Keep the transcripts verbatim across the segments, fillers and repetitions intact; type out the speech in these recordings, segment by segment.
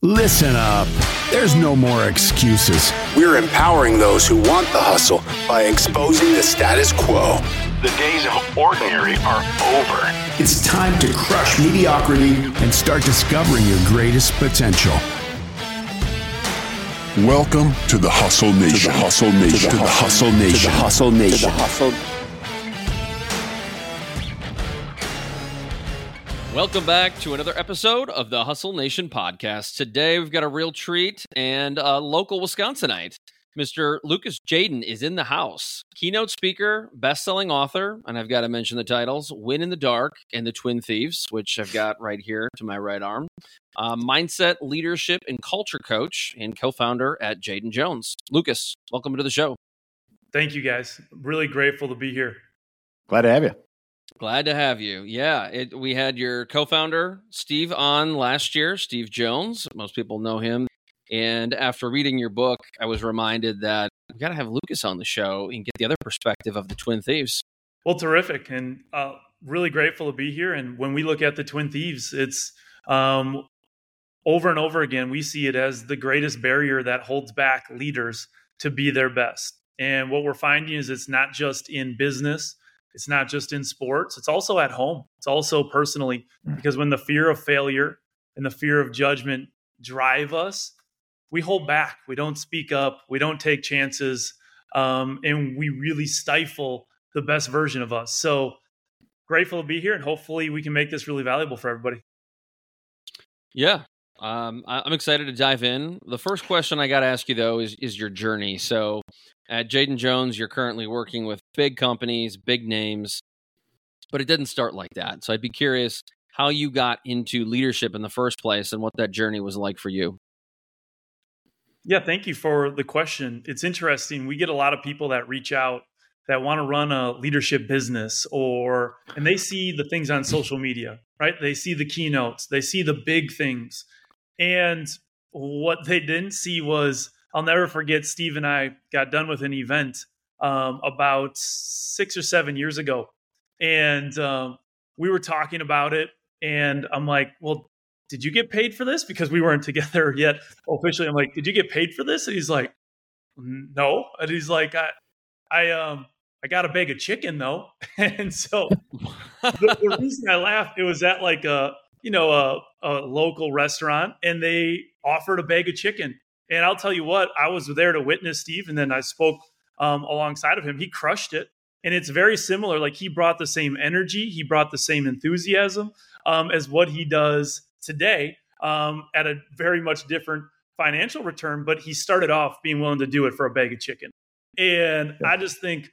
Listen up. There's no more excuses. We're empowering those who want the hustle by exposing the status quo. The days of ordinary are over. It's time to crush mediocrity and start discovering your greatest potential. Welcome to the Hustle Nation. To the Hustle Nation. To the Hustle Nation. To the Hustle Nation. To the Hustle. Welcome back to another episode of the Hustle Nation podcast. Today we've got a real treat and a local Wisconsinite. Mister Lucas Jaden is in the house. Keynote speaker, best-selling author, and I've got to mention the titles, Win in the Dark and The Twin Thieves, which I've got right here to my right arm. Uh, mindset, leadership, and culture coach and co-founder at Jaden Jones. Lucas, welcome to the show. Thank you, guys. Really grateful to be here. Glad to have you. Glad to have you. Yeah, it, we had your co-founder, Steve, on last year, Steve Jones. Most people know him. And after reading your book, I was reminded that we got to have Lucas on the show and get the other perspective of the Twin Thieves. Well, terrific. And uh, really grateful to be here. And when we look at the Twin Thieves, it's um, over and over again, we see it as the greatest barrier that holds back leaders to be their best. And what we're finding is it's not just in business. It's not just in sports. It's also at home. It's also personally, because when the fear of failure and the fear of judgment drive us, we hold back. We don't speak up. We don't take chances. Um, and we really stifle the best version of us. So grateful to be here. And hopefully we can make this really valuable for everybody. Yeah. Um, I- I'm excited to dive in. The first question I got to ask you, though, is, is your journey. So at Jaden Jones, you're currently working with big companies, big names, but it didn't start like that. So I'd be curious how you got into leadership in the first place and what that journey was like for you. Yeah, thank you for the question. It's interesting. We get a lot of people that reach out that want to run a leadership business, or and they see the things on social media, right? They see the keynotes, they see the big things. And what they didn't see was, I'll never forget, Steve and I got done with an event um, about six or seven years ago. And um, we were talking about it. And I'm like, well, did you get paid for this? Because we weren't together yet officially. I'm like, did you get paid for this? And he's like, no. And he's like, I, I, um, I got a bag of chicken though. And so the, the reason I laughed, it was at like a, you know, a, a local restaurant, and they offered a bag of chicken. And I'll tell you what, I was there to witness Steve, and then I spoke um, alongside of him. He crushed it. And it's very similar. Like, he brought the same energy. He brought the same enthusiasm um, as what he does today um, at a very much different financial return. But he started off being willing to do it for a bag of chicken. And I just think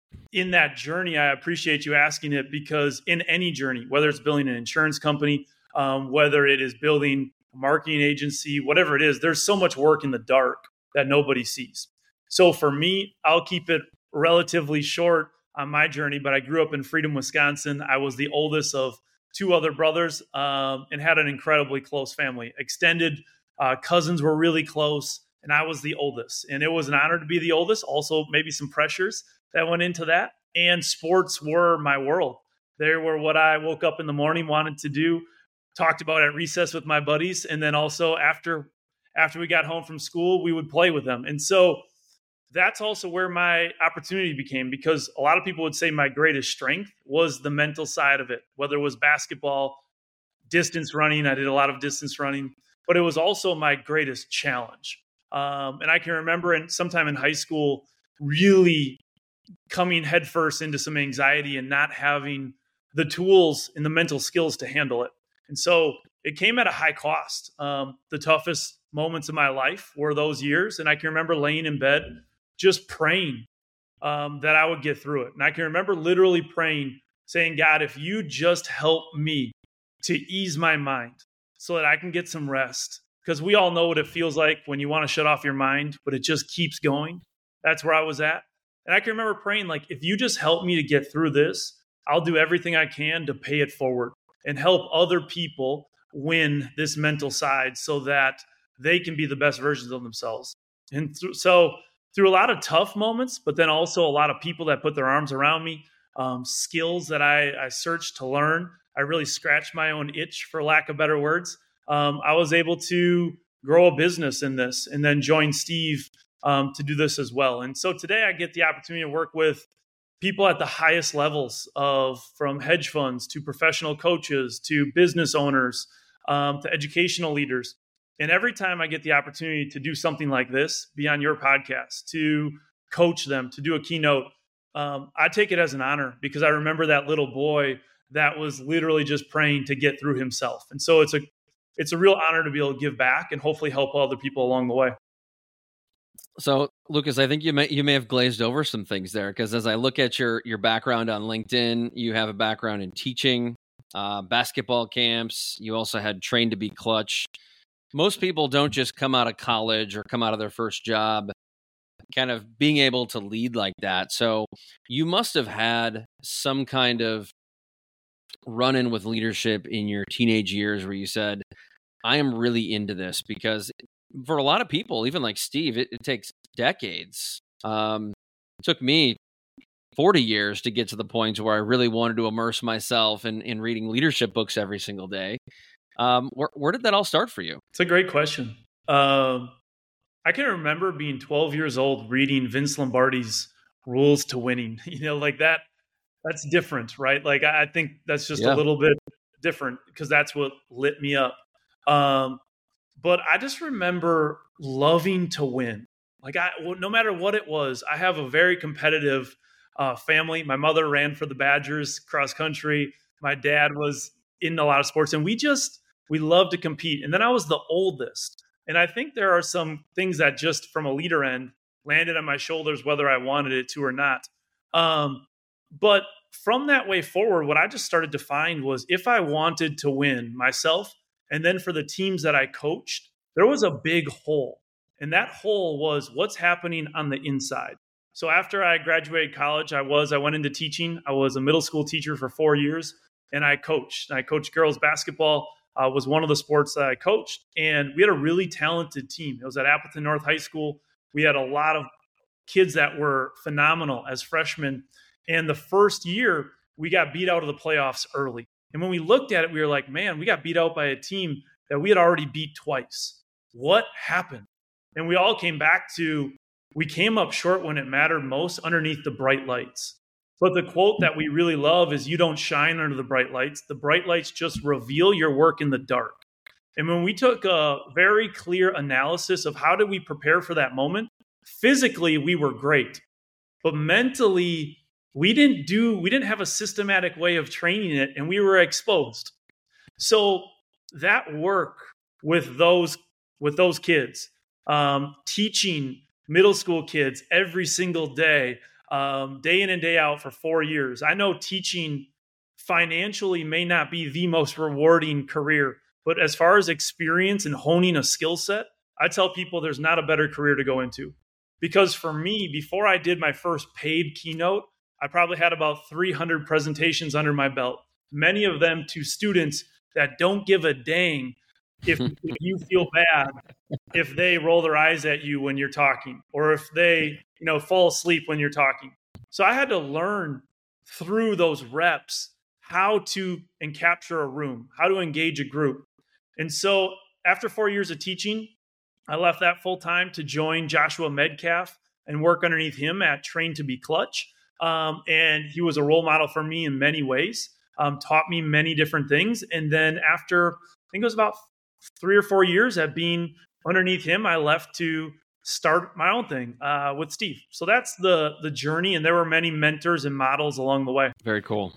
in that journey, I appreciate you asking it, because in any journey, whether it's building an insurance company, um, whether it is building a marketing agency, whatever it is, there's so much work in the dark that nobody sees. So for me, I'll keep it relatively short on my journey, but I grew up in Freedom, Wisconsin. I was the oldest of two other brothers um, and had an incredibly close family. Extended uh, cousins were really close, and I was the oldest. And it was an honor to be the oldest. Also, maybe some pressures that went into that. And sports were my world. They were what I woke up in the morning, wanted to do, talked about at recess with my buddies. And then also after, after we got home from school, we would play with them. And so that's also where my opportunity became, because a lot of people would say my greatest strength was the mental side of it, whether it was basketball, distance running. I did a lot of distance running, but it was also my greatest challenge. Um, and I can remember in sometime in high school, really coming headfirst into some anxiety and not having the tools and the mental skills to handle it. And so it came at a high cost. Um, the toughest moments of my life were those years. And I can remember laying in bed, just praying um, that I would get through it. And I can remember literally praying, saying, God, if you just help me to ease my mind so that I can get some rest. Because we all know what it feels like when you want to shut off your mind, but it just keeps going. That's where I was at. And I can remember praying, like, if you just help me to get through this, I'll do everything I can to pay it forward and help other people win this mental side so that they can be the best versions of themselves. And th- so through a lot of tough moments, but then also a lot of people that put their arms around me, um, skills that I, I searched to learn, I really scratched my own itch, for lack of better words. Um, I was able to grow a business in this, and then join Steve um, to do this as well. And so today I get the opportunity to work with people at the highest levels of, from hedge funds to professional coaches to business owners um, to educational leaders. And every time I get the opportunity to do something like this, be on your podcast, to coach them, to do a keynote, um, I take it as an honor, because I remember that little boy that was literally just praying to get through himself. And so it's a it's a real honor to be able to give back and hopefully help other people along the way. So, Lucas, I think you may you may have glazed over some things there, because as I look at your your background on LinkedIn, you have a background in teaching, uh, basketball camps. You also had Train to Be Clutch. Most people don't just come out of college or come out of their first job kind of being able to lead like that. So you must have had some kind of run-in with leadership in your teenage years where you said, I am really into this, because for a lot of people, even like Steve, it, it takes decades. Um, it took me forty years to get to the point where I really wanted to immerse myself in, in reading leadership books every single day. Um, where, where did that all start for you? It's a great question. Um, I can remember being twelve years old reading Vince Lombardi's Rules to Winning. You know, like that, that's different, right? Like, I think that's just Yeah. a little bit different, because that's what lit me up. Um, but I just remember loving to win. Like, I, no matter what it was, I have a very competitive uh, family. My mother ran for the Badgers cross country. My dad was in a lot of sports, and we just, we love to compete. And then I was the oldest. And I think there are some things that just from a leader end landed on my shoulders, whether I wanted it to or not. Um, but from that way forward, what I just started to find was, if I wanted to win myself, and then for the teams that I coached, there was a big hole. And that hole was what's happening on the inside. So after I graduated college, I was, I went into teaching. I was a middle school teacher for four years, and I coached. I coached girls basketball, uh, was one of the sports that I coached. And we had a really talented team. It was at Appleton North High School. We had a lot of kids that were phenomenal as freshmen. And the first year, we got beat out of the playoffs early. And when we looked at it, we were like, man, we got beat out by a team that we had already beat twice. What happened? And we all came back to, we came up short when it mattered most, underneath the bright lights. But the quote that we really love is, you don't shine under the bright lights. The bright lights just reveal your work in the dark. And when we took a very clear analysis of how did we prepare for that moment, physically, we were great. But mentally, we didn't do, we didn't have a systematic way of training it, and we were exposed. So that work with those, with those kids, um, teaching middle school kids every single day, um, day in and day out for four years. I know teaching financially may not be the most rewarding career, but as far as experience and honing a skill set, I tell people there's not a better career to go into. Because for me, before I did my first paid keynote, I probably had about three hundred presentations under my belt, many of them to students that don't give a dang if, if you feel bad, if they roll their eyes at you when you're talking, or if they, you know, fall asleep when you're talking. So I had to learn through those reps how to and capture a room, how to engage a group. And so after four years of teaching, I left that full time to join Joshua Medcalf and work underneath him at Train to Be Clutch. Um, and he was a role model for me in many ways, um, taught me many different things. And then after, I think it was about three or four years at being underneath him, I left to start my own thing uh, with Steve. So that's the the journey. And there were many mentors and models along the way. Very cool.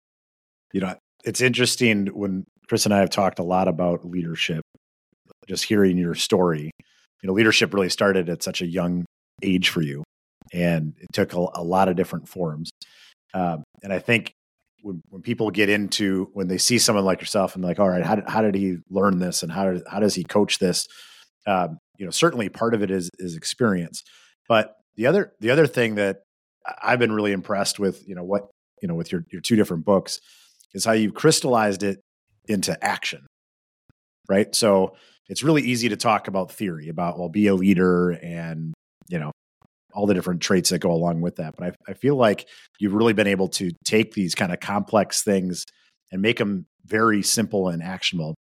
You know, it's interesting when Chris and I have talked a lot about leadership, just hearing your story. You know, leadership really started at such a young age for you, and it took a, a lot of different forms. Um, and I think when, when people get into, when they see someone like yourself and like, all right, how did, how did he learn this? And how did, how does he coach this? Um, you know, certainly part of it is, is experience, but the other, the other thing that I've been really impressed with, you know, what, you know, with your, your two different books is how you've crystallized it into action, right? So it's really easy to talk about theory about, well, be a leader and, you know, all the different traits that go along with that. But I, I feel like you've really been able to take these kind of complex things and make them very simple and actionable.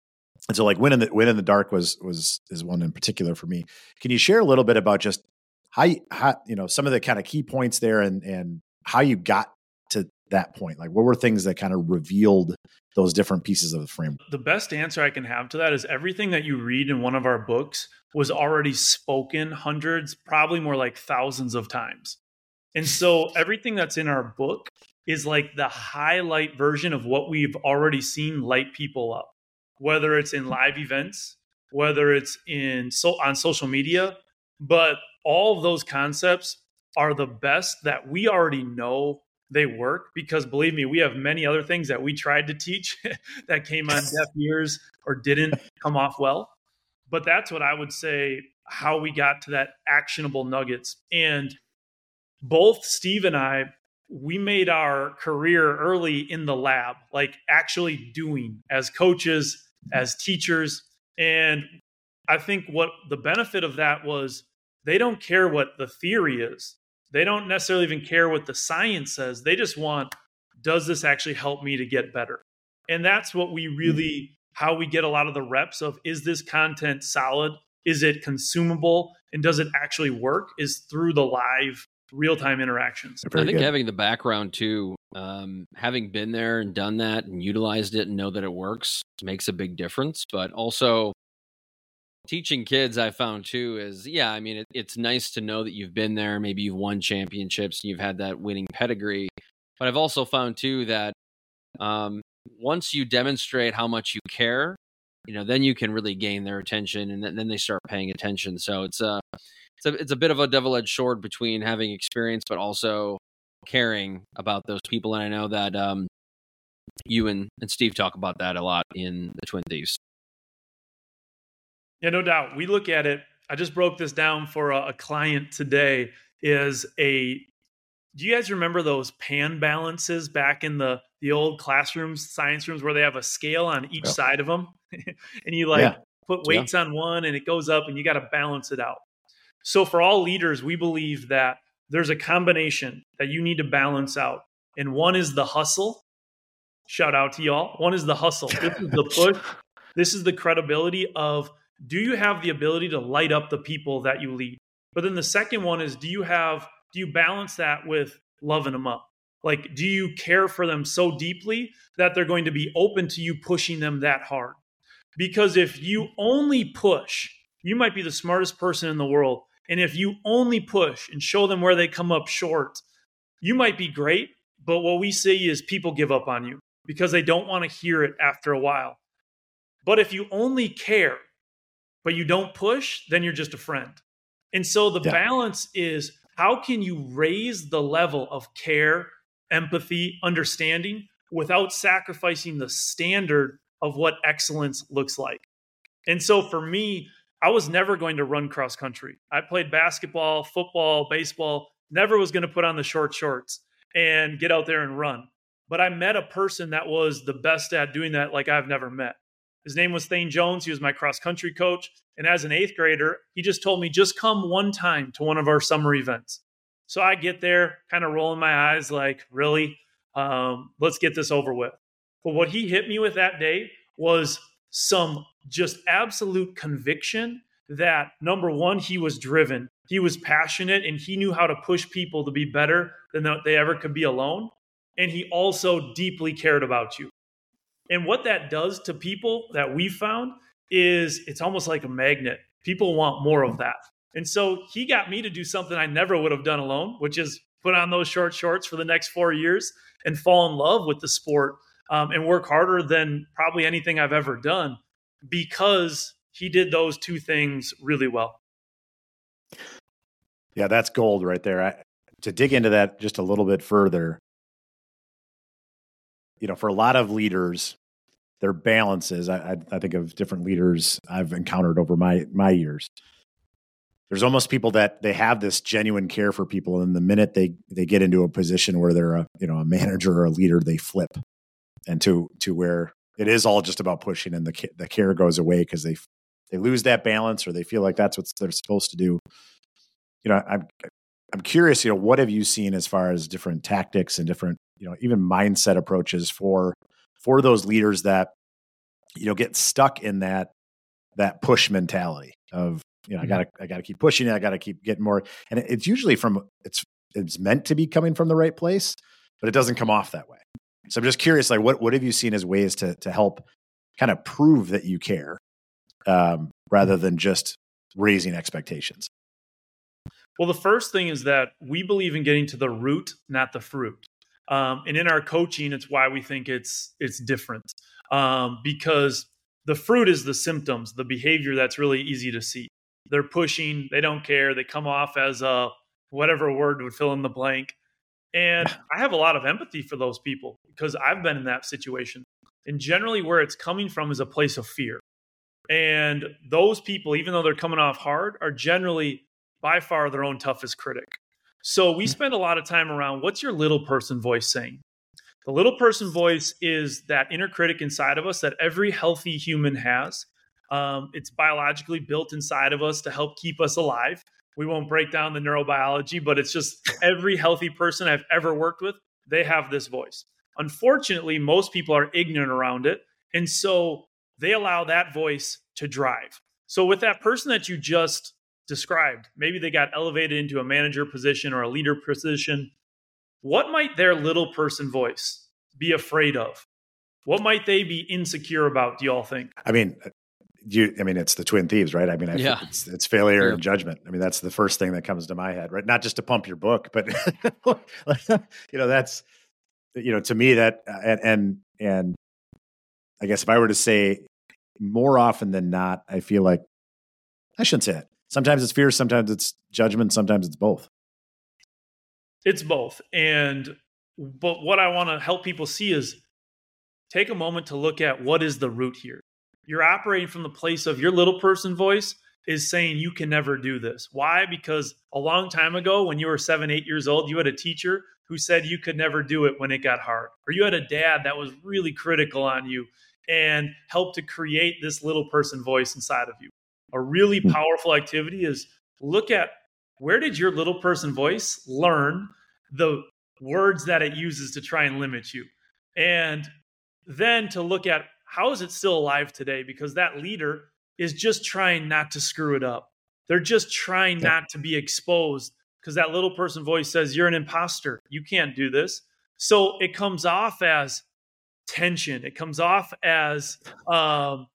And so like Win in the Win in the Dark was was is one in particular for me. Can you share a little bit about just how you, how, you know, some of the kind of key points there and and how you got to that point? Like what were things that kind of revealed those different pieces of the framework? The best answer I can have to that is everything that you read in one of our books was already spoken hundreds, probably more like thousands of times. And so everything that's in our book is like the highlight version of what we've already seen light people up, whether it's in live events, whether it's in so on social media, but all of those concepts are the best that we already know they work, because believe me, we have many other things that we tried to teach that came on deaf ears or didn't come off well. But that's what I would say, how we got to that actionable nuggets. And both Steve and I, we made our career early in the lab, like actually doing as coaches, as teachers. And I think what the benefit of that was, they don't care what the theory is. They don't necessarily even care what the science says. They just want, does this actually help me to get better? And that's what we really, how we get a lot of the reps of, is this content solid? Is it consumable? And does it actually work? Is through the live real-time interactions. I think good. Having the background too, um, having been there and done that and utilized it and know that it works makes a big difference. But also teaching kids, I found too, is, yeah, I mean, it, it's nice to know that you've been there. Maybe you've won championships and you've had that winning pedigree. But I've also found too that um, once you demonstrate how much you care, you know, then you can really gain their attention, and then, then they start paying attention. So it's a, it's a, it's a bit of a double-edged sword between having experience, but also caring about those people. And I know that um, you and, and Steve talk about that a lot in the Twin Thieves. Yeah, no doubt. We look at it. I just broke this down for a, a client today. Is a, do you guys remember those pan balances back in the, the old classrooms, science rooms, where they have a scale on each yep. side of them? And you like yeah. put weights yeah. on one and it goes up and you got to balance it out. So for all leaders, we believe that there's a combination that you need to balance out. And one is the hustle. Shout out to y'all. One is the hustle. This is the push. This is the credibility of, do you have the ability to light up the people that you lead? But then the second one is, do you have, do you balance that with loving them up? Like, do you care for them so deeply that they're going to be open to you pushing them that hard? Because if you only push, you might be the smartest person in the world. And if you only push and show them where they come up short, you might be great. But what we see is people give up on you because they don't want to hear it after a while. But if you only care, but you don't push, then you're just a friend. And so the yeah. balance is, how can you raise the level of care, empathy, understanding without sacrificing the standard of what excellence looks like? And so for me, I was never going to run cross country. I played basketball, football, baseball, never was going to put on the short shorts and get out there and run. But I met a person that was the best at doing that like I've never met. His name was Thane Jones. He was my cross country coach. And as an eighth grader, he just told me, just come one time to one of our summer events. So I get there, kind of rolling my eyes like, really? Um, let's get this over with. But what he hit me with that day was some just absolute conviction that, number one, he was driven. He was passionate, and he knew how to push people to be better than they ever could be alone. And he also deeply cared about you. And what that does to people that we found is it's almost like a magnet. People want more of that. And so he got me to do something I never would have done alone, which is put on those short shorts for the next four years and fall in love with the sport um, and work harder than probably anything I've ever done, because he did those two things really well. Yeah, that's gold right there. I, to dig into that just a little bit further, you know, for a lot of leaders, their balances, I, I, I think of different leaders I've encountered over my my years. There's almost people that they have this genuine care for people, and the minute they they get into a position where they're a you know a manager or a leader, they flip, and to to where it is all just about pushing, and the the care goes away because they they lose that balance, or they feel like that's what they're supposed to do. You know, I'm I'm curious. You know, what have you seen as far as different tactics and different you know even mindset approaches for for those leaders that you know, get stuck in that, that push mentality of, you know, I gotta, I gotta keep pushing it. I gotta keep getting more. And it, it's usually from, it's, it's meant to be coming from the right place, but it doesn't come off that way. So I'm just curious, like, what, what have you seen as ways to, to help kind of prove that you care, um, rather than just raising expectations? Well, the first thing is that we believe in getting to the root, not the fruit. Um, and in our coaching, it's why we think it's it's different, um, because the fruit is the symptoms, the behavior that's really easy to see. They're pushing, they don't care, they come off as a whatever word would fill in the blank. And I have a lot of empathy for those people because I've been in that situation. And generally where it's coming from is a place of fear. And those people, even though they're coming off hard, are generally by far their own toughest critic. So we spend a lot of time around what's your little person voice saying? The little person voice is that inner critic inside of us that every healthy human has. Um, it's biologically built inside of us to help keep us alive. We won't break down the neurobiology, but it's just every healthy person I've ever worked with, they have this voice. Unfortunately, most people are ignorant around it. And so they allow that voice to drive. So with that person that you just described, maybe they got elevated into a manager position or a leader position. What might their little person voice be afraid of? What might they be insecure about, do you all think? I mean, you, I mean, it's the twin thieves, right? I mean, I yeah. think it's, it's failure yeah. and judgment. I mean, that's the first thing that comes to my head, right? Not just to pump your book, but you know, that's, you know, to me that, and, and, and I guess if I were to say more often than not, I feel like I shouldn't say it. Sometimes it's fear, sometimes it's judgment, sometimes it's both. It's both. And but what I want to help people see is take a moment to look at what is the root here. You're operating from the place of your little person voice is saying you can never do this. Why? Because a long time ago when you were seven, eight years old, you had a teacher who said you could never do it when it got hard. Or you had a dad that was really critical on you and helped to create this little person voice inside of you. A really powerful activity is look at where did your little person voice learn the words that it uses to try and limit you? And then to look at how is it still alive today? Because that leader is just trying not to screw it up. They're just trying not to be exposed because that little person voice says, you're an imposter. You can't do this. So it comes off as tension. It comes off as um,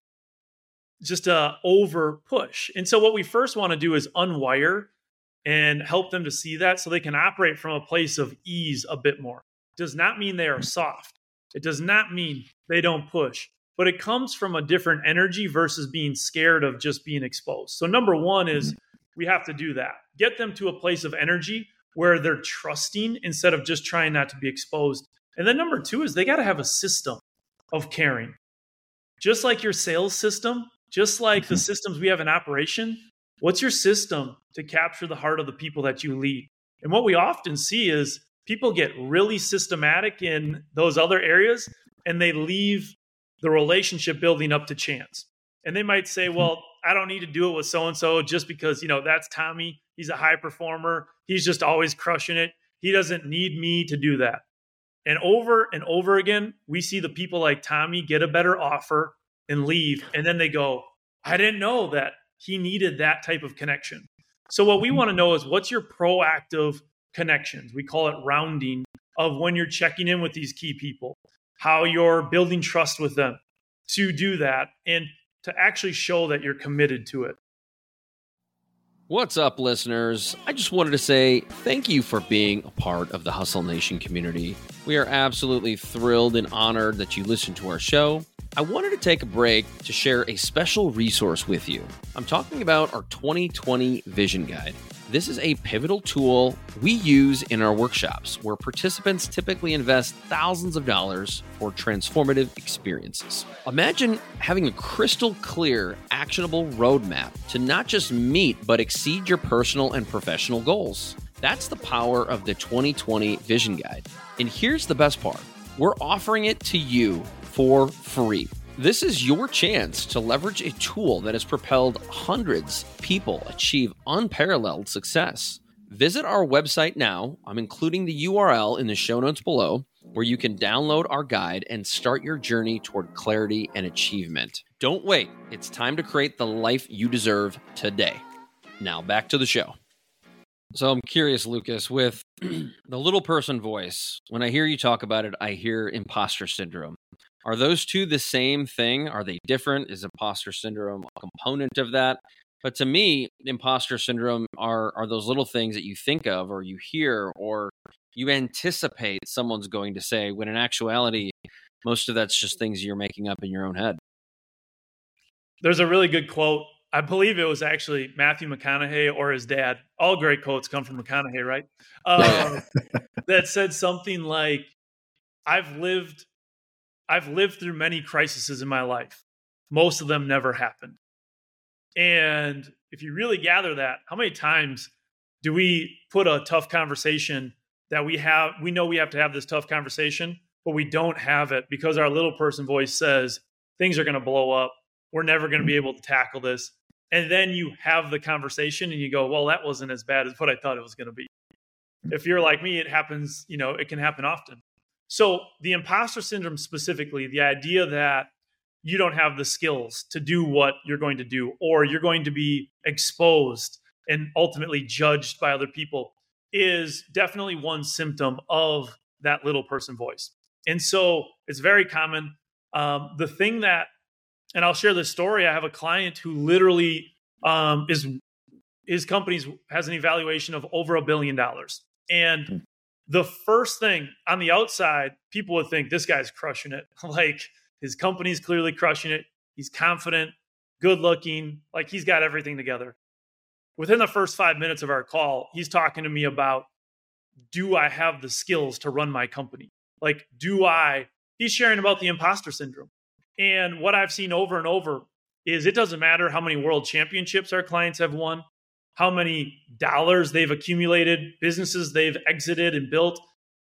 just a over push. And so what we first want to do is unwire and help them to see that so they can operate from a place of ease a bit more. It does not mean they are soft. It does not mean they don't push, but it comes from a different energy versus being scared of just being exposed. So number one is we have to do that. Get them to a place of energy where they're trusting instead of just trying not to be exposed. And then number two is they got to have a system of caring. Just like your sales system, just like the systems we have in operation, what's your system to capture the heart of the people that you lead? And what we often see is people get really systematic in those other areas and they leave the relationship building up to chance. And they might say, well, I don't need to do it with so-and-so just because, you know, that's Tommy. He's a high performer. He's just always crushing it. He doesn't need me to do that. And over and over again, we see the people like Tommy get a better offer and leave. And then they go, I didn't know that he needed that type of connection. So what we want to know is what's your proactive connections? We call it rounding of when you're checking in with these key people, how you're building trust with them to do that and to actually show that you're committed to it. What's up, listeners? I just wanted to say thank you for being a part of the Hustle Nation community. We are absolutely thrilled and honored that you listen to our show. I wanted to take a break to share a special resource with you. I'm talking about our twenty twenty Vision Guide. This is a pivotal tool we use in our workshops where participants typically invest thousands of dollars for transformative experiences. Imagine having a crystal clear, actionable roadmap to not just meet but exceed your personal and professional goals. That's the power of the twenty twenty Vision Guide. And here's the best part. We're offering it to you for free. This is your chance to leverage a tool that has propelled hundreds of people achieve unparalleled success. Visit our website now. I'm including the U R L in the show notes below, where you can download our guide and start your journey toward clarity and achievement. Don't wait. It's time to create the life you deserve today. Now back to the show. So I'm curious, Lucas, with the little person voice, when I hear you talk about it, I hear imposter syndrome. Are those two the same thing? Are they different? Is imposter syndrome a component of that? But to me, imposter syndrome are are those little things that you think of or you hear or you anticipate someone's going to say, when in actuality, most of that's just things you're making up in your own head. There's a really good quote. I believe it was actually Matthew McConaughey or his dad. All great quotes come from McConaughey, right? Uh, that said something like, I've lived, I've lived through many crises in my life. Most of them never happened. And if you really gather that, how many times do we put a tough conversation that we have, we know we have to have this tough conversation, but we don't have it because our little person voice says things are going to blow up. We're never going to be able to tackle this. And then you have the conversation and you go, well, that wasn't as bad as what I thought it was going to be. If you're like me, it happens, you know, it can happen often. So the imposter syndrome specifically, the idea that you don't have the skills to do what you're going to do, or you're going to be exposed and ultimately judged by other people, is definitely one symptom of that little person voice. And so it's very common. Um, the thing that, and I'll share this story. I have a client who literally um, is, his company has an evaluation of over a billion dollars. And the first thing on the outside, people would think this guy's crushing it. Like, his company's clearly crushing it. He's confident, good looking, like he's got everything together. Within the first five minutes of our call, he's talking to me about, do I have the skills to run my company? Like, do I, he's sharing about the imposter syndrome. And what I've seen over and over is it doesn't matter how many world championships our clients have won, how many dollars they've accumulated, businesses they've exited and built.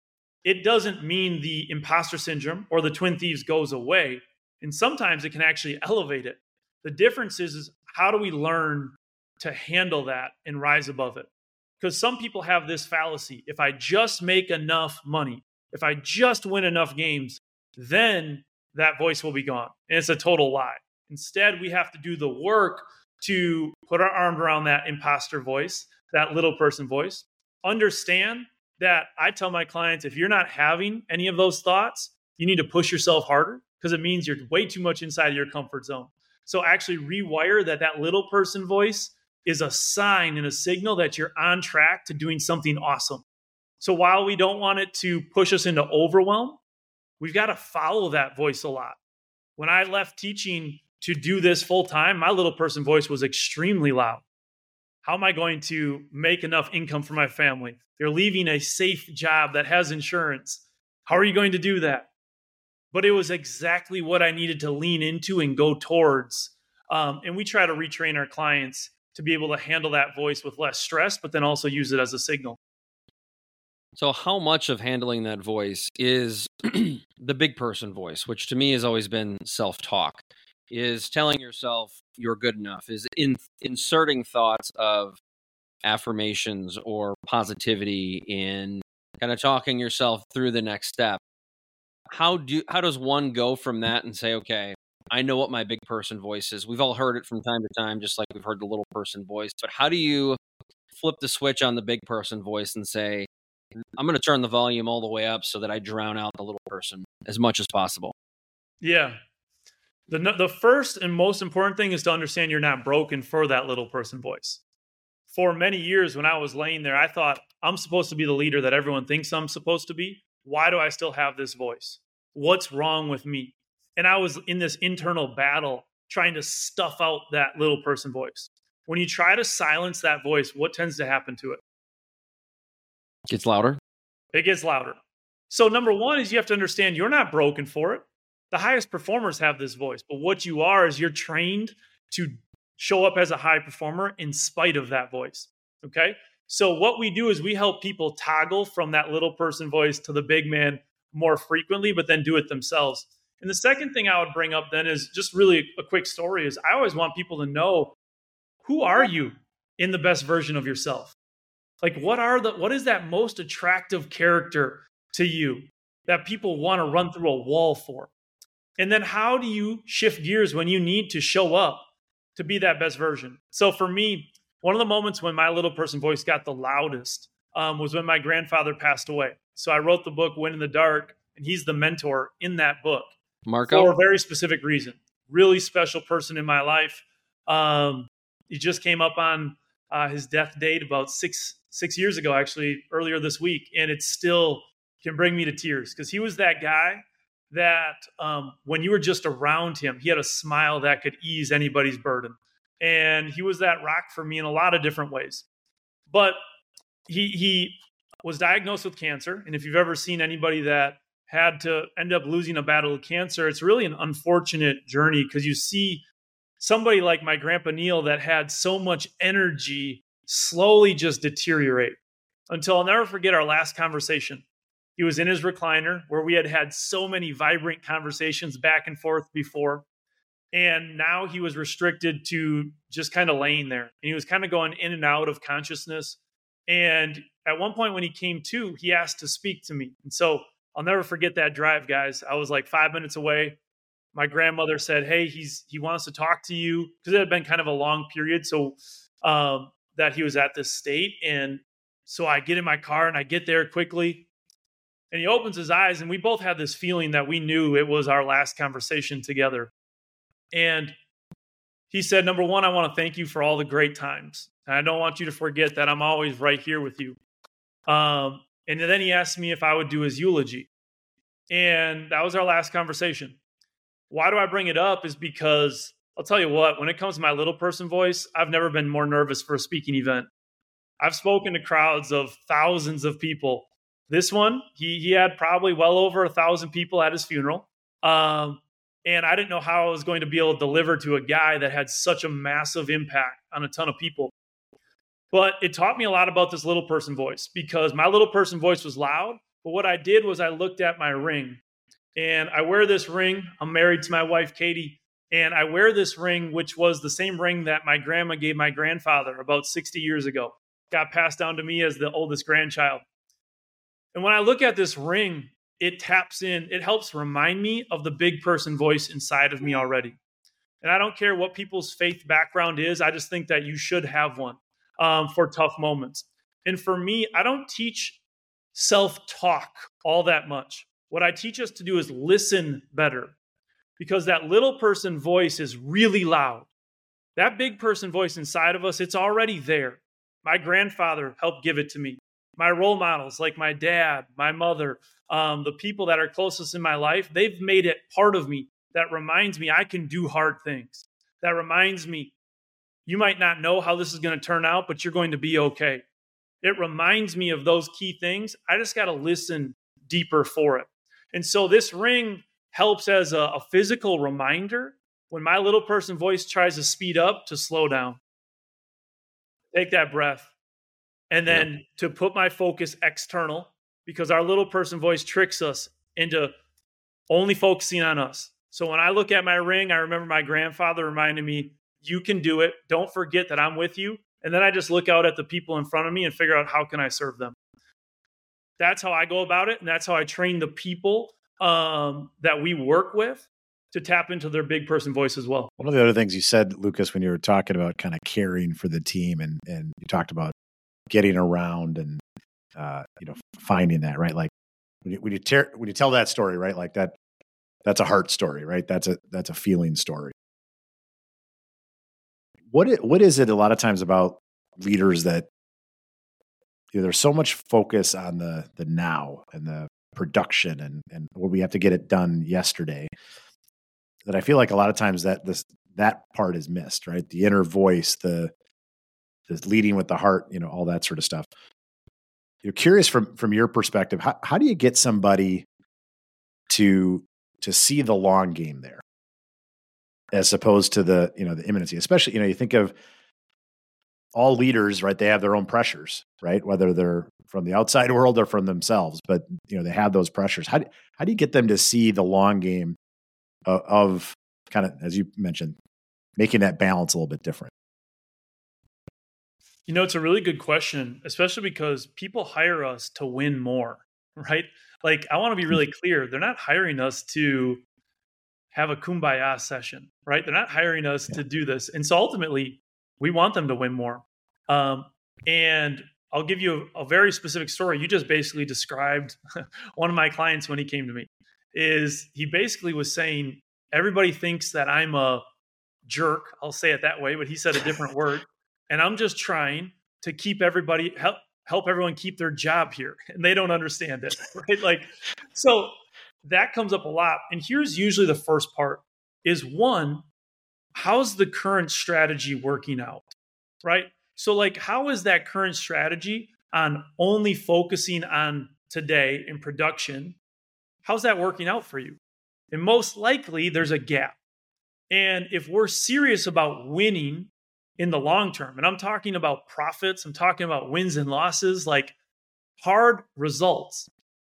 It doesn't mean the imposter syndrome or the twin thieves goes away. And sometimes it can actually elevate it. The difference is, is how do we learn to handle that and rise above it? Because some people have this fallacy. If I just make enough money, if I just win enough games, then that voice will be gone. And it's a total lie. Instead, we have to do the work to put our arm around that imposter voice, that little person voice. Understand that I tell my clients, if you're not having any of those thoughts, you need to push yourself harder because it means you're way too much inside of your comfort zone. So actually rewire that that little person voice is a sign and a signal that you're on track to doing something awesome. So while we don't want it to push us into overwhelm, we've got to follow that voice a lot. When I left teaching to do this full time, my little person voice was extremely loud. How am I going to make enough income for my family? They're leaving a safe job that has insurance. How are you going to do that? But it was exactly what I needed to lean into and go towards. Um, and we try to retrain our clients to be able to handle that voice with less stress, but then also use it as a signal. So how much of handling that voice is the big person voice, which to me has always been self-talk, is telling yourself you're good enough, is in, inserting thoughts of affirmations or positivity in kind of talking yourself through the next step. How do how does one go from that and say, okay, I know what my big person voice is. We've all heard it from time to time, just like we've heard the little person voice. But how do you flip the switch on the big person voice and say, I'm going to turn the volume all the way up so that I drown out the little person as much as possible? Yeah. The, the first and most important thing is to understand you're not broken for that little person voice. For many years when I was laying there, I thought, I'm supposed to be the leader that everyone thinks I'm supposed to be. Why do I still have this voice? What's wrong with me? And I was in this internal battle trying to stuff out that little person voice. When you try to silence that voice, what tends to happen to it? Gets louder. It gets louder. So number one is you have to understand you're not broken for it. The highest performers have this voice, but what you are is you're trained to show up as a high performer in spite of that voice. Okay. So what we do is we help people toggle from that little person voice to the big man more frequently, but then do it themselves. And the second thing I would bring up then is just really a quick story is I always want people to know, who are you in the best version of yourself? Like, what are the, what is that most attractive character to you that people want to run through a wall for? And then how do you shift gears when you need to show up to be that best version? So for me, one of the moments when my little person voice got the loudest um, was when my grandfather passed away. So I wrote the book, Win in the Dark, and he's the mentor in that book. Marco? For a very specific reason. Really special person in my life. Um, he just came up on uh, his death date about six six years ago, actually, earlier this week. And it still can bring me to tears because he was that guy that um, when you were just around him, he had a smile that could ease anybody's burden. And he was that rock for me in a lot of different ways. But he he was diagnosed with cancer. And if you've ever seen anybody that had to end up losing a battle of cancer, it's really an unfortunate journey because you see somebody like my grandpa Neil that had so much energy slowly just deteriorate until I'll never forget our last conversation. He was in his recliner where we had had so many vibrant conversations back and forth before. And now he was restricted to just kind of laying there. And he was kind of going in and out of consciousness. And at one point when he came to, he asked to speak to me. And so I'll never forget that drive, guys. I was like five minutes away. My grandmother said, hey, he's he wants to talk to you, because it had been kind of a long period. So um, that he was at this state. And so I get in my car and I get there quickly. And he opens his eyes, and we both had this feeling that we knew it was our last conversation together. And he said, number one, I want to thank you for all the great times. And I don't want you to forget that I'm always right here with you. Um, and then he asked me if I would do his eulogy. And that was our last conversation. Why do I bring it up is because I'll tell you what, when it comes to my little person voice, I've never been more nervous for a speaking event. I've spoken to crowds of thousands of people. This one, he he had probably well over a thousand people at his funeral. Um, and I didn't know how I was going to be able to deliver to a guy that had such a massive impact on a ton of people. But it taught me a lot about this little person voice, because my little person voice was loud. But what I did was I looked at my ring, and I wear this ring. I'm married to my wife, Katie, and I wear this ring, which was the same ring that my grandma gave my grandfather about sixty years ago. Got passed down to me as the oldest grandchild. And when I look at this ring, it taps in, it helps remind me of the big person voice inside of me already. And I don't care what people's faith background is. I just think that you should have one um, for tough moments. And for me, I don't teach self-talk all that much. What I teach us to do is listen better, because that little person voice is really loud. That big person voice inside of us, it's already there. My grandfather helped give it to me. My role models, like my dad, my mother, um, the people that are closest in my life, they've made it part of me. That reminds me I can do hard things. That reminds me you might not know how this is going to turn out, but you're going to be okay. It reminds me of those key things. I just got to listen deeper for it. And so this ring helps as a, a physical reminder when my little person voice tries to speed up, to slow down. Take that breath. And then yeah. to put my focus external, because our little person voice tricks us into only focusing on us. So when I look at my ring, I remember my grandfather reminded me, you can do it. Don't forget that I'm with you. And then I just look out at the people in front of me and figure out, how can I serve them? That's how I go about it. And that's how I train the people um, that we work with to tap into their big person voice as well. One of the other things you said, Lucas, when you were talking about kind of caring for the team, and, and you talked about getting around and, uh, you know, finding that, right? Like when you, when you, tear, when you tell that story, right? Like that, that's a heart story, right? That's a, that's a feeling story. What, it, what is it a lot of times about leaders that, you know, there's so much focus on the, the now and the production and, and where we have to get it done yesterday, that I feel like a lot of times that this, that part is missed, right? The inner voice, the, the leading with the heart, you know, all that sort of stuff. You're curious from, from your perspective, how, how do you get somebody to, to see the long game there, as opposed to the, you know, the imminency? Especially, you know, you think of all leaders, right? They have their own pressures, right? Whether they're from the outside world or from themselves, but you know, they have those pressures. How do, how do you get them to see the long game of, of kind of, as you mentioned, making that balance a little bit different? You know, it's a really good question, especially because people hire us to win more, right? Like, I want to be really clear. They're not hiring us to have a kumbaya session, right? They're not hiring us yeah. to do this. And so ultimately, we want them to win more. Um, and I'll give you a, a very specific story. You just basically described one of my clients when he came to me. Is he basically was saying, everybody thinks that I'm a jerk. I'll say it that way, but he said a different word. And I'm just trying to keep everybody, help help everyone keep their job here. And they don't understand it, right? Like, so that comes up a lot. And here's usually the first part is one, how's the current strategy working out, right? So like, how is that current strategy on only focusing on today in production? How's that working out for you? And most likely there's a gap. And if we're serious about winning in the long term, and I'm talking about profits, I'm talking about wins and losses, like hard results,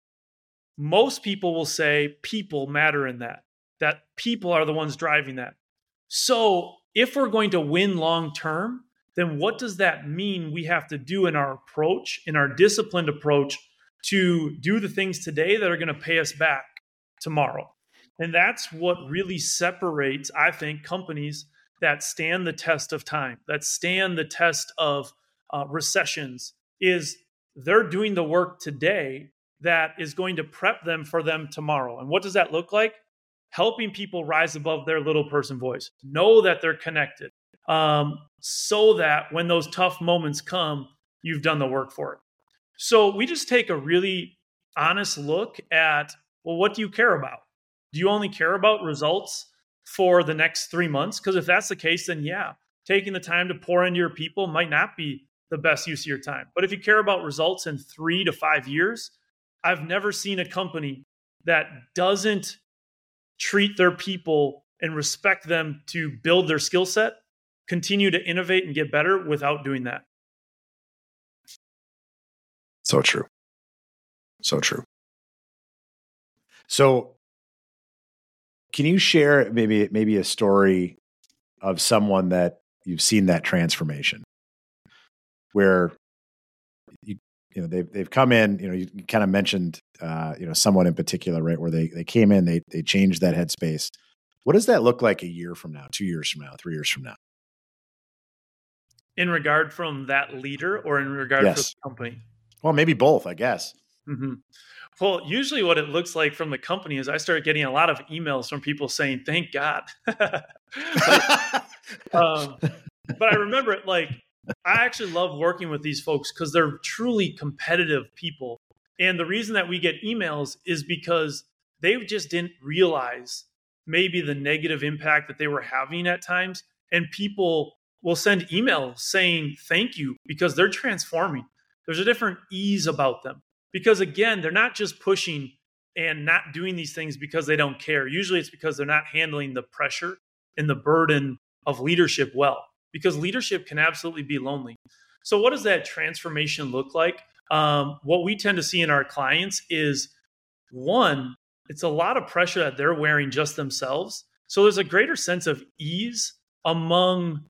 most people will say people matter in that, that people are the ones driving that. So if we're going to win long term, then what does that mean we have to do in our approach, in our disciplined approach to do the things today that are going to pay us back tomorrow? And that's what really separates, I think, companies that stand the test of time, that stand the test of uh, recessions, is they're doing the work today that is going to prep them for them tomorrow. And what does that look like? Helping people rise above their little person voice, know that they're connected, um, so that when those tough moments come, you've done the work for it. So we just take a really honest look at, well, what do you care about? Do you only care about results for the next three months? Because if that's the case, then yeah, taking the time to pour into your people might not be the best use of your time. But if you care about results in three to five years, I've never seen a company that doesn't treat their people and respect them to build their skill set, continue to innovate and get better without doing that. So true. So true. So can you share maybe maybe a story of someone that you've seen that transformation, where you you know they've they've come in, you know, you kind of mentioned uh, you know someone in particular, right, where they they came in, they they changed that headspace. What does that look like a year from now, two years from now, three years from now? In regard from that leader, or in regard yes. for the company? Well, maybe both, I guess. Mm-hmm. Well, usually what it looks like from the company is I start getting a lot of emails from people saying, thank God. like, um, but I remember it, like, I actually love working with these folks because they're truly competitive people. And the reason that we get emails is because they just didn't realize maybe the negative impact that they were having at times. And people will send emails saying thank you because they're transforming. There's a different ease about them. Because again, they're not just pushing and not doing these things because they don't care. Usually it's because they're not handling the pressure and the burden of leadership well. Because leadership can absolutely be lonely. So what does that transformation look like? Um, what we tend to see in our clients is, one, it's a lot of pressure that they're wearing just themselves. So there's a greater sense of ease among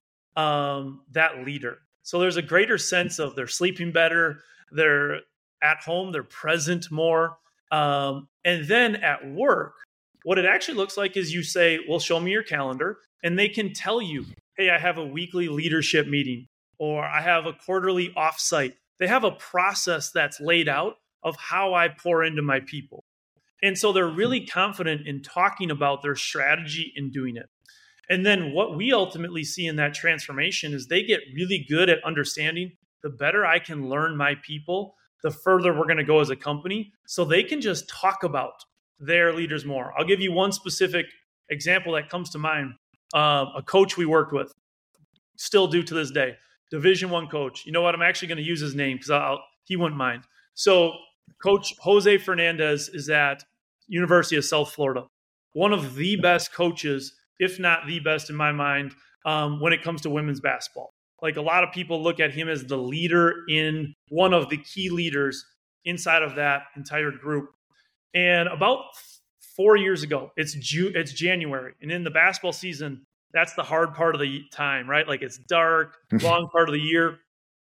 um, that leader. So there's a greater sense of they're sleeping better, they're at home, they're present more. Um, and then at work, what it actually looks like is you say, well, show me your calendar. And they can tell you, hey, I have a weekly leadership meeting, or I have a quarterly offsite. They have a process that's laid out of how I pour into my people. And so they're really confident in talking about their strategy and doing it. And then what we ultimately see in that transformation is they get really good at understanding the better I can learn my people, the further we're going to go as a company, so they can just talk about their leaders more. I'll give you one specific example that comes to mind. Um, a coach we worked with, still do to this day, Division One coach. You know what? I'm actually going to use his name because I'll, he wouldn't mind. So Coach Jose Fernandez is at University of South Florida. One of the best coaches, if not the best in my mind, um, when it comes to women's basketball. Like, a lot of people look at him as the leader, in one of the key leaders inside of that entire group. And about four years ago, it's Ju- it's January. And in the basketball season, that's the hard part of the time, right? Like, it's dark, long part of the year.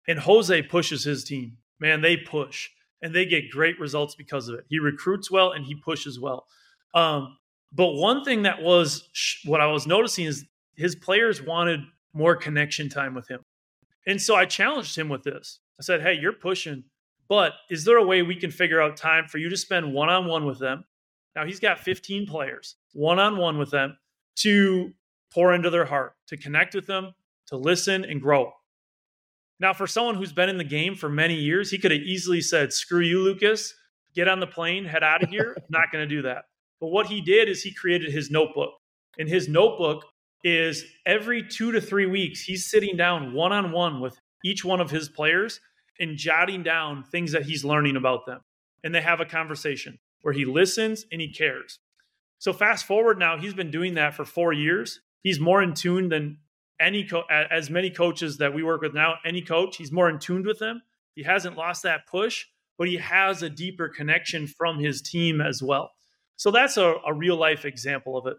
And Jose pushes his team. Man, they push. And they get great results because of it. He recruits well and he pushes well. Um, but one thing that was what I was noticing is his players wanted more connection time with him. And so I challenged him with this. I said, hey, you're pushing, but is there a way we can figure out time for you to spend one-on-one with them? Now he's got fifteen players, one-on-one with them, to pour into their heart, to connect with them, to listen and grow. Now, for someone who's been in the game for many years, he could have easily said, screw you, Lucas, get on the plane, head out of here. Not going to do that. But what he did is he created his notebook. And his notebook is every two to three weeks, he's sitting down one-on-one with each one of his players and jotting down things that he's learning about them. And they have a conversation where he listens and he cares. So fast forward now, he's been doing that for four years. He's more in tune than any co- as many coaches that we work with now, any coach, he's more in tune with them. He hasn't lost that push, but he has a deeper connection from his team as well. So that's a, a real life example of it.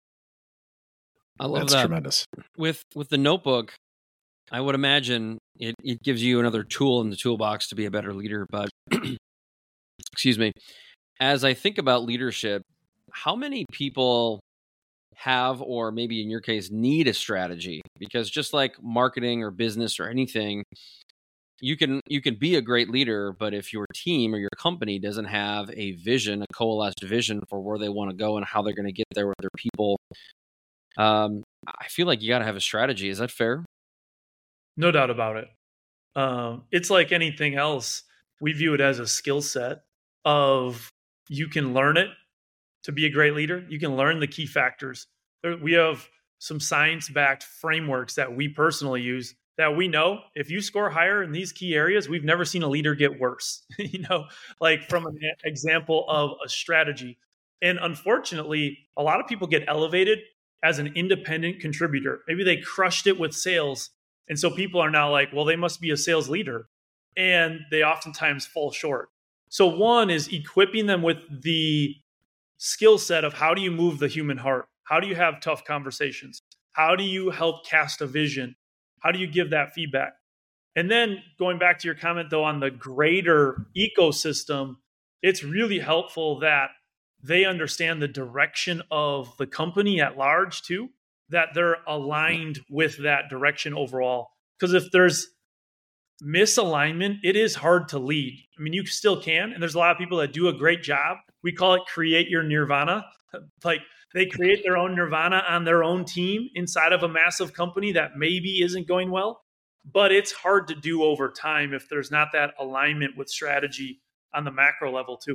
I love that's that. Tremendous. With with the notebook, I would imagine it, it gives you another tool in the toolbox to be a better leader. But excuse me, as I think about leadership, how many people have, or maybe in your case, need a strategy? Because just like marketing or business or anything, you can you can be a great leader, but if your team or your company doesn't have a vision, a coalesced vision for where they want to go and how they're going to get there with their people, um, I feel like you got to have a strategy. Is that fair? No doubt about it. Um, it's like anything else. We view it as a skill set of you can learn it to be a great leader. You can learn the key factors. There, we have some science-backed frameworks that we personally use that we know if you score higher in these key areas, we've never seen a leader get worse, you know, like from an example of a strategy. And unfortunately, a lot of people get elevated as an independent contributor. Maybe they crushed it with sales. And so people are now like, well, they must be a sales leader. And they oftentimes fall short. So one is equipping them with the skill set of how do you move the human heart? How do you have tough conversations? How do you help cast a vision? How do you give that feedback? And then going back to your comment, though, on the greater ecosystem, it's really helpful that they understand the direction of the company at large, too, that they're aligned with that direction overall. Because if there's misalignment, it is hard to lead. I mean, you still can. And there's a lot of people that do a great job. We call it create your nirvana. Like they create their own nirvana on their own team inside of a massive company that maybe isn't going well. But it's hard to do over time if there's not that alignment with strategy on the macro level too.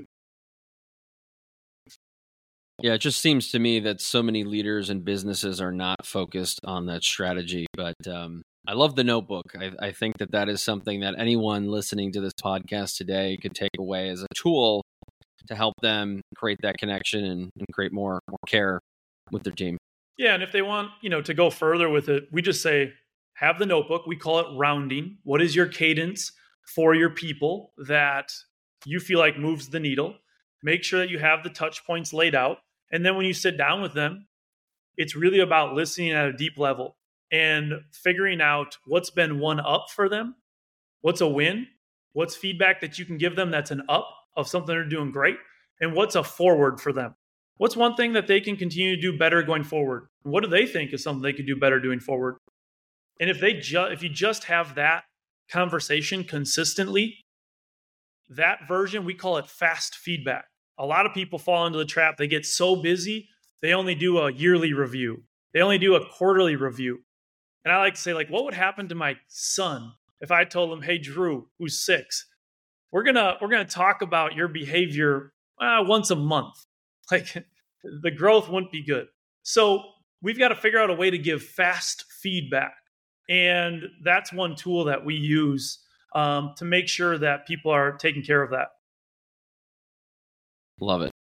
Yeah, it just seems to me that so many leaders and businesses are not focused on that strategy. But um, I love the notebook. I, I think that that is something that anyone listening to this podcast today could take away as a tool to help them create that connection and, and create more, more care with their team. Yeah, and if they want, you know, to go further with it, we just say, have the notebook. We call it rounding. What is your cadence for your people that you feel like moves the needle? Make sure that you have the touch points laid out. And then when you sit down with them, it's really about listening at a deep level and figuring out what's been one up for them, what's a win, what's feedback that you can give them that's an up of something they're doing great, and what's a forward for them. What's one thing that they can continue to do better going forward? And what do they think is something they could do better doing forward? And if they ju- if you just have that conversation consistently, that version, we call it fast feedback. A lot of people fall into the trap. They get so busy, they only do a yearly review. They only do a quarterly review. And I like to say, like, what would happen to my son if I told him, hey, Drew, who's six, we're gonna we're gonna talk about your behavior uh, once a month. Like, the growth wouldn't be good. So we've got to figure out a way to give fast feedback. And that's one tool that we use um, to make sure that people are taking care of that. Love it.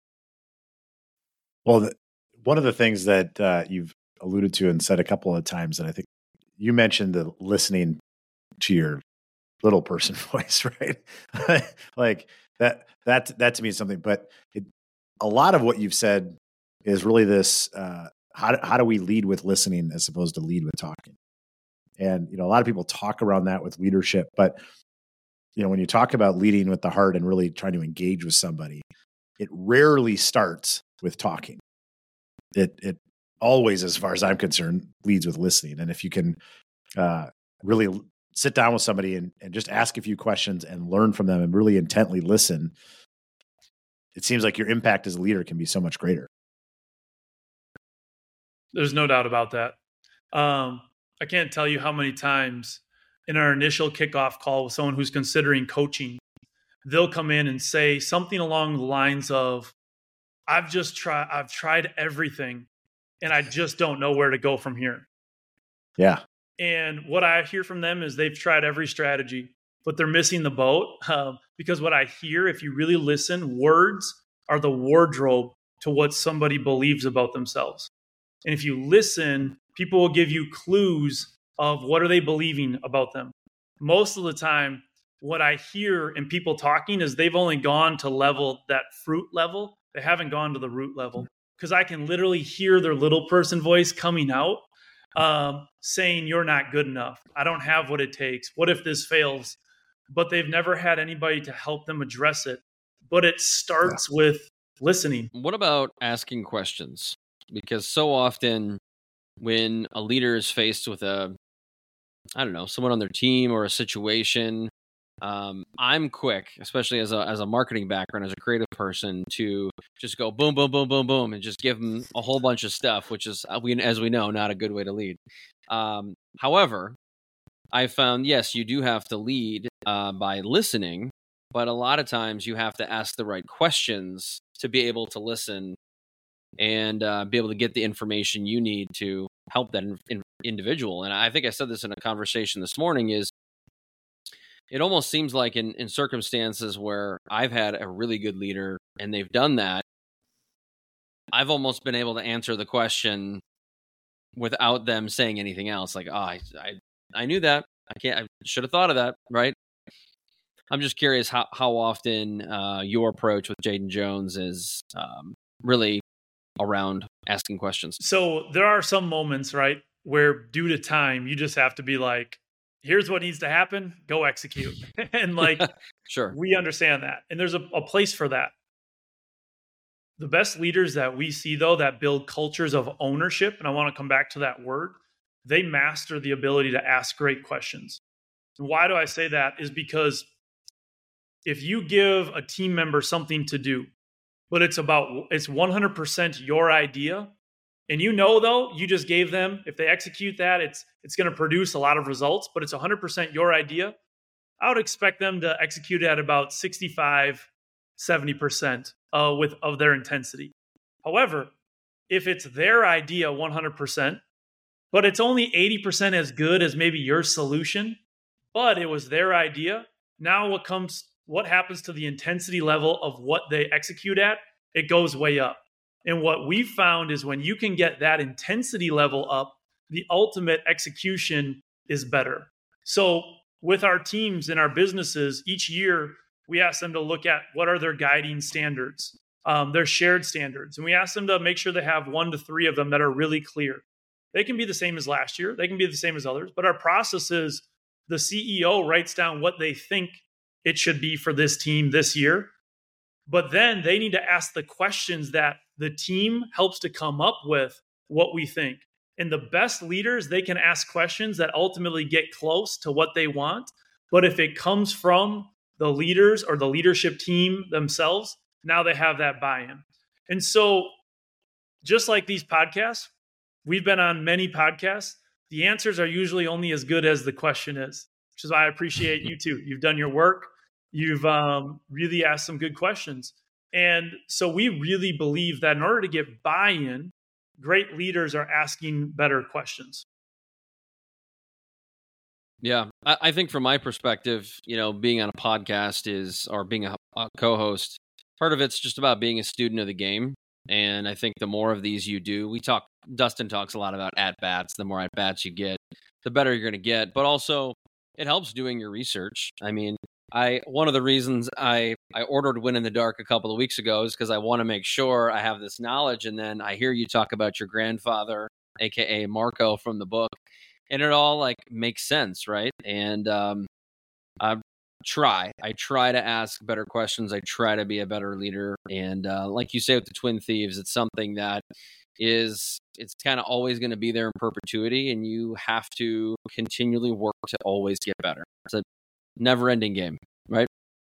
Well, the, one of the things that uh, you've alluded to and said a couple of times, and I think you mentioned the listening to your little person voice, right? Like that, that, that to me is something, but it, a lot of what you've said is really this, uh, how, how do we lead with listening as opposed to lead with talking? And, you know, a lot of people talk around that with leadership, but, you know, when you talk about leading with the heart and really trying to engage with somebody, it rarely starts with talking. It, it always, as far as I'm concerned, leads with listening. And if you can uh, really sit down with somebody and, and just ask a few questions and learn from them and really intently listen, it seems like your impact as a leader can be so much greater. There's no doubt about that. Um, I can't tell you how many times in our initial kickoff call with someone who's considering coaching, they'll come in and say something along the lines of, I've just tried, I've tried everything and I just don't know where to go from here. Yeah. And what I hear from them is they've tried every strategy, but they're missing the boat. Um, because what I hear, if you really listen, words are the wardrobe to what somebody believes about themselves. And if you listen, people will give you clues of what are they believing about them. Most of the time, what I hear in people talking is they've only gone to level that fruit level. They haven't gone to the root level, because I can literally hear their little person voice coming out um, saying, you're not good enough. I don't have what it takes. What if this fails? But they've never had anybody to help them address it. But it starts yeah. with listening. What about asking questions? Because so often when a leader is faced with a, I don't know, someone on their team or a situation, um, I'm quick, especially as a as a marketing background, as a creative person, to just go boom, boom, boom, boom, boom, and just give them a whole bunch of stuff, which is, we, as we know, not a good way to lead. Um, however, I found, yes, you do have to lead uh, by listening, but a lot of times you have to ask the right questions to be able to listen and uh, be able to get the information you need to help that in, in individual. And I think I said this in a conversation this morning, is it almost seems like in, in circumstances where I've had a really good leader and they've done that, I've almost been able to answer the question without them saying anything else. Like, oh, I, I, I knew that. I can't, I should have thought of that. Right. I'm just curious how, how often uh, your approach with Jaden Jones is um, really around asking questions. So there are some moments, right, where due to time, you just have to be like, here's what needs to happen, go execute. And like, sure, we understand that. And there's a, a place for that. The best leaders that we see, though, that build cultures of ownership, and I want to come back to that word, they master the ability to ask great questions. And why do I say that? Is because if you give a team member something to do, but it's about, it's one hundred percent your idea, and you know, though, you just gave them, if they execute that, it's it's going to produce a lot of results, but it's one hundred percent your idea, I would expect them to execute at about sixty-five, seventy percent uh, with of their intensity. However, if it's their idea one hundred percent, but it's only eighty percent as good as maybe your solution, but it was their idea, now what comes, what happens to the intensity level of what they execute at? It goes way up. And what we've found is when you can get that intensity level up, the ultimate execution is better. So with our teams and our businesses, each year, we ask them to look at what are their guiding standards, um, their shared standards. And we ask them to make sure they have one to three of them that are really clear. They can be the same as last year. They can be the same as others. But our process is the C E O writes down what they think it should be for this team this year. But then they need to ask the questions that the team helps to come up with what we think. And the best leaders, they can ask questions that ultimately get close to what they want. But if it comes from the leaders or the leadership team themselves, now they have that buy-in. And so just like these podcasts, we've been on many podcasts. The answers are usually only as good as the question is, which is why I appreciate you too. You've done your work. You've um, really asked some good questions. And so we really believe that in order to get buy-in, great leaders are asking better questions. Yeah, I, I think from my perspective, you know, being on a podcast is, or being a, a co-host, part of it's just about being a student of the game. And I think the more of these you do, we talk, Dustin talks a lot about at-bats. The more at-bats you get, the better you're going to get. But also, it helps doing your research. I mean, I one of the reasons I, I ordered Win in the Dark a couple of weeks ago is because I want to make sure I have this knowledge. And then I hear you talk about your grandfather, a k a. Marco from the book. and it all like makes sense, right? And um, I try, I try to ask better questions. I try to be a better leader, and uh, like you say with the Twin Thieves, it's something that is it's kind of always going to be there in perpetuity, and you have to continually work to always get better. It's a never-ending game, right?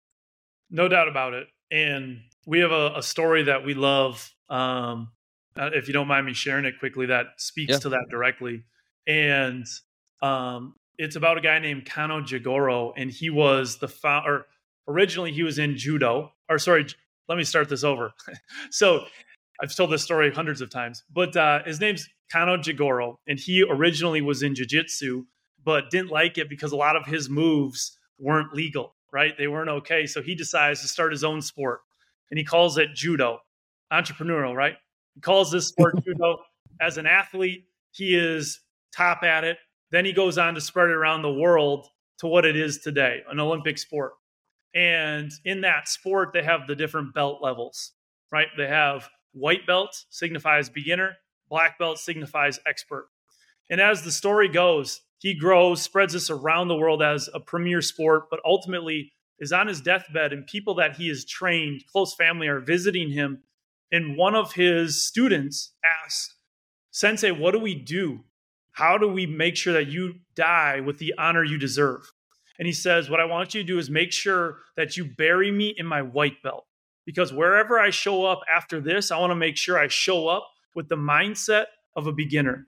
No doubt about it. And we have a, a story that we love. Um, uh, if you don't mind me sharing it quickly, that speaks Yeah. to that directly. And um, it's about a guy named Kano Jigoro, and he was the founder. Originally, he was in judo. Or sorry, let me start this over. So I've told this story hundreds of times, but uh, his name's Kano Jigoro, and he originally was in jiu-jitsu, but didn't like it because a lot of his moves weren't legal, right? They weren't okay. So he decides to start his own sport, and he calls it judo. Entrepreneurial, right? He calls this sport judo. As an athlete, he is top at it. Then he goes on to spread it around the world to what it is today, an Olympic sport. And in that sport, they have the different belt levels, right? They have white belt signifies beginner, black belt signifies expert. And as the story goes, he grows, spreads this around the world as a premier sport, but ultimately is on his deathbed, and people that he has trained, close family, are visiting him. And one of his students asked, "Sensei, what do we do? How do we make sure that you die with the honor you deserve?" And he says, "What I want you to do is make sure that you bury me in my white belt. Because wherever I show up after this, I want to make sure I show up with the mindset of a beginner."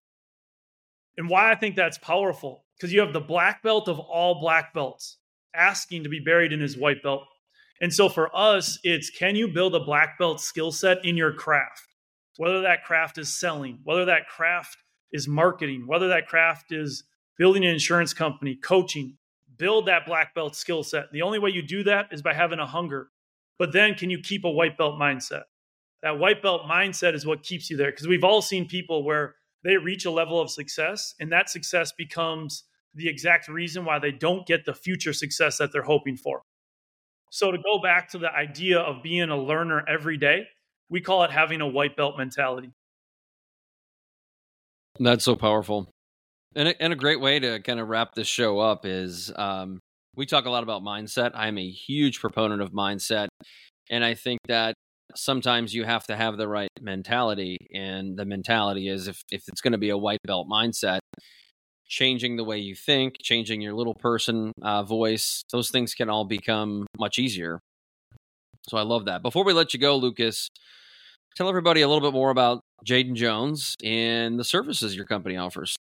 And why I think that's powerful, because you have the black belt of all black belts asking to be buried in his white belt. And so for us, it's, can you build a black belt skill set in your craft? Whether that craft is selling, whether that craft is marketing, whether that craft is building an insurance company, coaching, build that black belt skill set. The only way you do that is by having a hunger. But then can you keep a white belt mindset? That white belt mindset is what keeps you there, because we've all seen people where they reach a level of success, and that success becomes the exact reason why they don't get the future success that they're hoping for. So to go back to the idea of being a learner every day, we call it having a white belt mentality. That's so powerful. And a, and a great way to kind of wrap this show up is um, we talk a lot about mindset. I'm a huge proponent of mindset. And I think that sometimes you have to have the right mentality. And the mentality is if, if it's going to be a white belt mindset, changing the way you think, changing your little person uh, voice, those things can all become much easier. So I love that. Before we let you go, Lucas, tell everybody a little bit more about Jayden Jones and the services your company offers.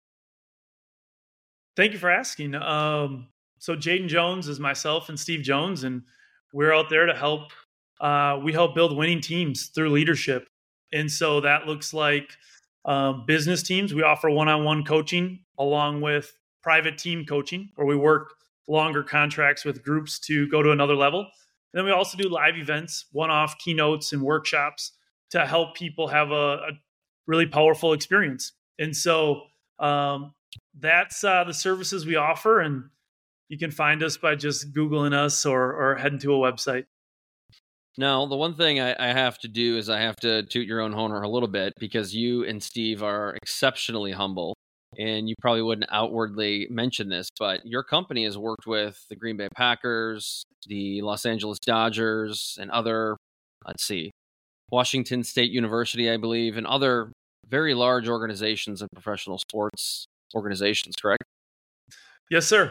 Thank you for asking. Um, so Jayden Jones is myself and Steve Jones, and we're out there to help. Uh, we help build winning teams through leadership. And so that looks like um, business teams. We offer one-on-one coaching along with private team coaching, where we work longer contracts with groups to go to another level. And then we also do live events, one-off keynotes and workshops to help people have a, a really powerful experience. And so um, that's uh, the services we offer. And you can find us by just Googling us or, or heading to a website. Now, the one thing I, I have to do is I have to toot your own horn a little bit, because you and Steve are exceptionally humble, and you probably wouldn't outwardly mention this, but your company has worked with the Green Bay Packers, the Los Angeles Dodgers, and other, let's see, Washington State University, I believe, and other very large organizations and professional sports organizations, correct? Yes, sir.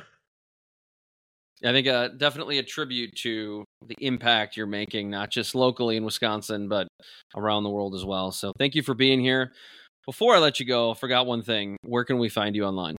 I think uh, definitely a tribute to the impact you're making, not just locally in Wisconsin, but around the world as well. So thank you for being here. Before I let you go, I forgot one thing. Where can we find you online?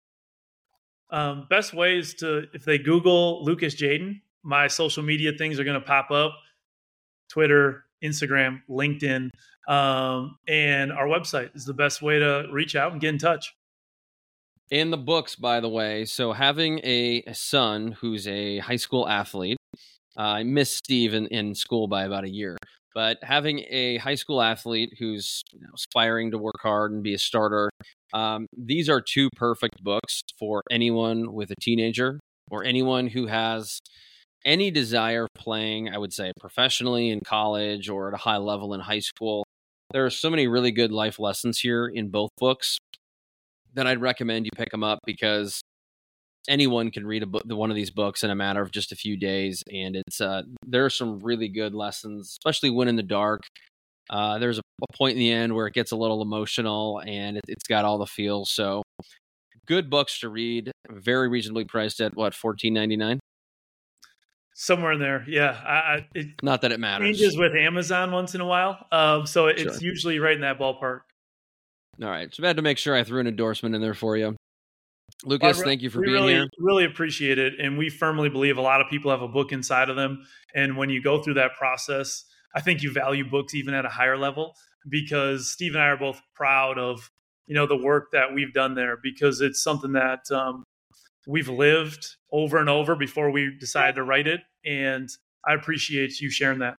Um, best way is to, if they Google Lucas Jayden, my social media things are going to pop up. Twitter, Instagram, LinkedIn, um, and our website is the best way to reach out and get in touch. In the books, by the way, so having a, a son who's a high school athlete, uh, I missed Steve in, in school by about a year, but having a high school athlete who's you know, aspiring to work hard and be a starter, um, these are two perfect books for anyone with a teenager or anyone who has any desire of playing, I would say, professionally in college or at a high level in high school. There are so many really good life lessons here in both books. then I'd recommend you pick them up, because anyone can read a book, one of these books in a matter of just a few days. And it's uh, there are some really good lessons, especially when in the dark. Uh, there's a, a point in the end where it gets a little emotional, and it, it's got all the feels. So good books to read, very reasonably priced at what, fourteen ninety-nine? Somewhere in there. Yeah. I, I, it Not that it matters. changes with Amazon once in a while. Um, so it's Sure. usually right in that ballpark. All right. So I had to make sure I threw an endorsement in there for you. Lucas, Well, I re- thank you for we being really, here. really appreciate it. And we firmly believe a lot of people have a book inside of them. And when you go through that process, I think you value books even at a higher level, because Steve and I are both proud of, you know, the work that we've done there, because it's something that um, we've lived over and over before we decided to write it. And I appreciate you sharing that.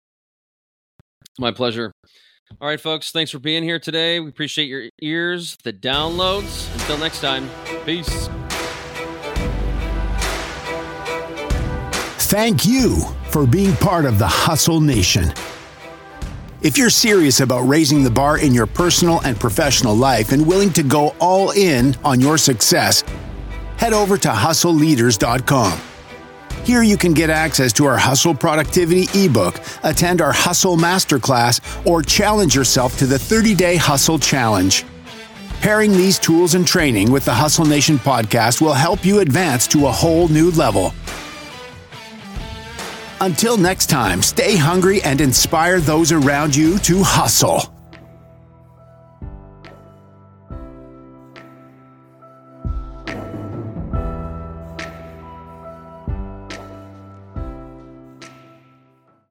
My pleasure. All right, folks, thanks for being here today. We appreciate your ears, the downloads. Until next time, peace. Thank you for being part of the Hustle Nation. If you're serious about raising the bar in your personal and professional life and willing to go all in on your success, head over to hustle leaders dot com. Here you can get access to our Hustle Productivity ebook, attend our Hustle Masterclass, or challenge yourself to the thirty-day Hustle Challenge. Pairing these tools and training with the Hustle Nation podcast will help you advance to a whole new level. Until next time, stay hungry and inspire those around you to hustle.